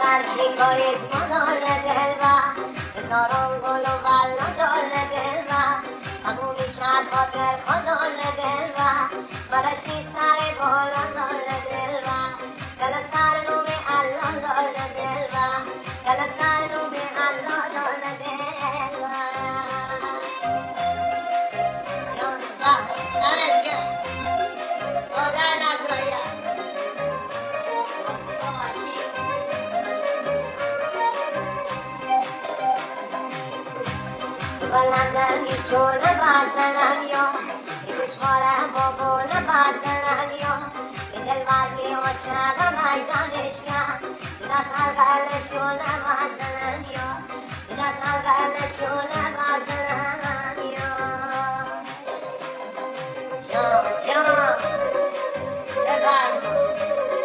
هرچی کاریز مدار دل و هزاران گل و بلا دار دل و تمومی شد خاطر خدار دل و برشی سر بالا دار دل و دل سر نوم الله دار دل و دل سر نوم الله دار دل و یاد با دارد گه مادر نزایا بلندم میشونه بازنم یا یه گوشوارم با بونه بازنم یا یه دلبر می عاشقم ایدانشگم یه دست هرگرنشونه بازنم یا یه دست هرگرنشونه بازنم یا جان ببرم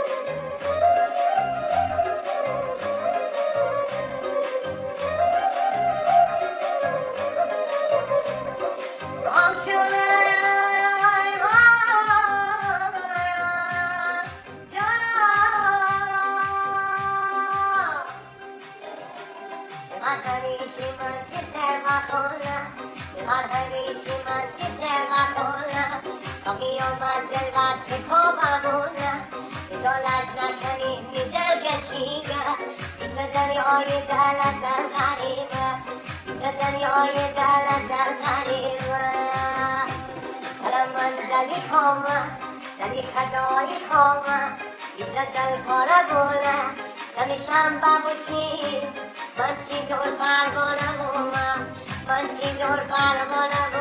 دریای دلت در غریبه دریای دلت در غریبه سرم من دلی خامه دلی خدای خامه ایزه دل پاره بونه تمیشم ببوشی من چی دور پروانه بومم من چی دور پروانه